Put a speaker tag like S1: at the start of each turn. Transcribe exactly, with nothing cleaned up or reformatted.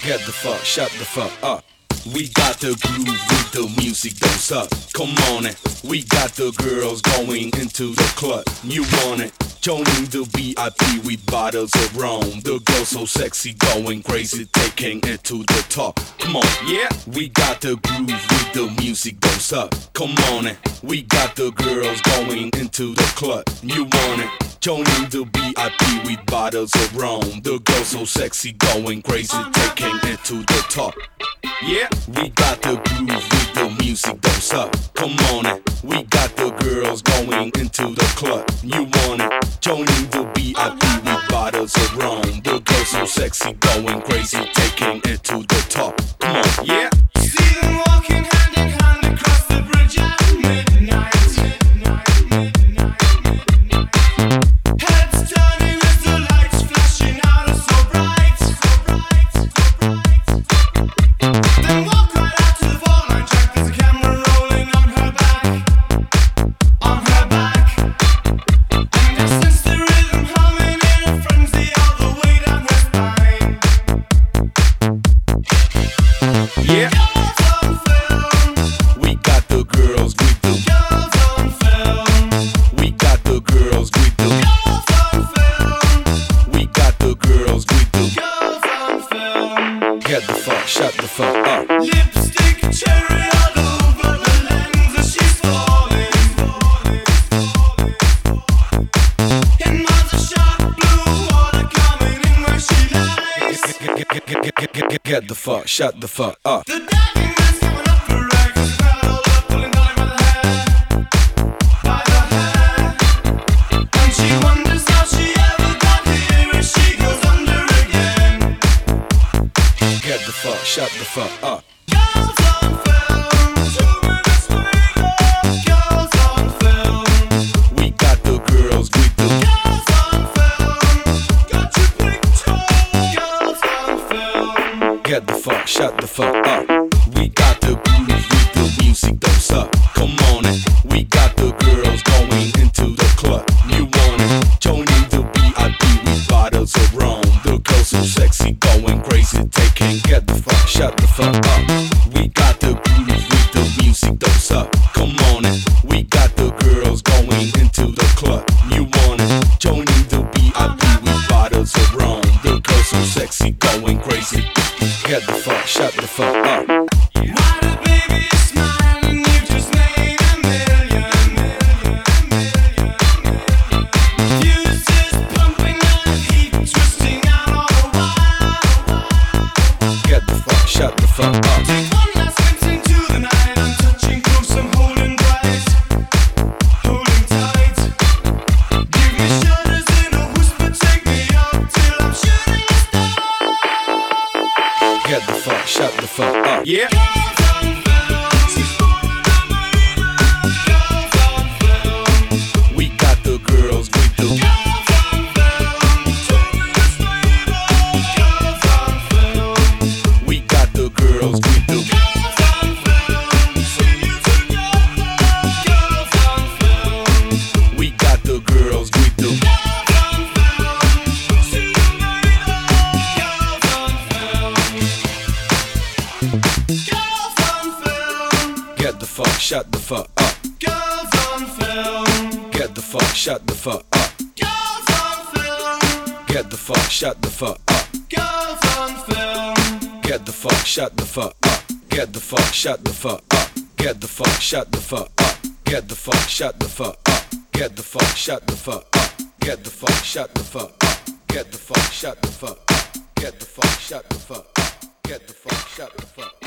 S1: Get the fuck, shut the fuck up. We got the groove with the music, don't suck. Come on it. We got the girls going into the club. You want it? Joining the V I P with bottles of rum. The girls so sexy, going crazy, taking it to the top. Come on, yeah. We got the groove with the music, don't suck. Come on it. We got the girls going into the club. You want it? Joining the V I P with bottles of rum. The girls so sexy, going crazy, taking it to the top. Yeah, we got the groove with the music, don't suck. Come on it. We got the girls going into the club. You want it? Joining the V I P with bottles of rum. The girls so sexy, going crazy, taking it to the top. Come on, yeah.
S2: See them walking hand in hand across the bridge at midnight. Heads turning as the lights flashing out are so bright. Then walk right out to the fault line track. There's a camera rolling on her back, on her back. And they sense the rhythm humming in a frenzy all the way down her spine.
S1: Yeah.
S2: Girls on film,
S1: We got the girls with the.
S2: girls on film,
S1: We got the girls with the.
S2: girls on film,
S1: We got the girls with the.
S2: girls on film.
S1: Get the fuck, shut the fuck up.
S2: Lipstick cherry all over the lens as she's falling. In mother shark blue water coming in where she lies.
S1: Get, get, get, get, get, get, get the fuck, shut the fuck up.
S2: The diving man's coming up for rags. There's a crowd all up pulling Dolly by the hair, by the hair. And she wonders how she ever got here as she goes under again.
S1: Get the fuck, shut the fuck up.
S2: Girls on film, two minutes later. Girls on film,
S1: We got the girls with the.
S2: girls on film. Got your picture. Girls on film.
S1: Get the fuck, shut the fuck up. We got the groove with the music, don't suck. Come on it. We got the girls going into the club. You want it? Joining the V I P with bottles of rum. The girls so sexy, going crazy, taking. Get the fuck, shut the fuck up. We got the groove with the music, don't suck. Come on it. We got the girls going into the club. You want it? Joining the V I P with bottles of rum. The girls so sexy, going crazy. Get the fuck, shut the fuck up.
S2: Why the baby is smiling? You just made a million, million, million. Fuses pumping and heat twisting out all the while.
S1: Get the fuck, shut the fuck up.
S2: Take one last glimpse into the night. I'm touching close, I'm holding bright, holding tight. Give me shudders in a whisper, take me up till I'm shooting stars.
S1: Get the fuck, shut the fuck up. Yeah.
S2: Girls on film, she's falling in love. Girls on film,
S1: We got the girls with the.
S2: girls on film. Two minutes later, girls on film,
S1: We got the girls with the.
S2: girls on film. See you together, girls on film,
S1: We got the girls with the.
S2: girls on film. See you later, girls on film, girls on film.
S1: Get the fuck, shut the fuck up.
S2: Girls on film,
S1: Get the fuck, shut the fuck up.
S2: girls on film,
S1: Get the fuck, shut the fuck up.
S2: girls on film,
S1: Get the fuck, shut the fuck up. Get the fuck, shut the fuck up. Get the fuck, shut the fuck up. Get the fuck, shut the fuck up. Get the fuck, shut the fuck up. Get the fuck, shut the fuck up. Get the fuck, shut the fuck up. Get the fuck, shut the fuck up. Get the fuck, shut the fuck up.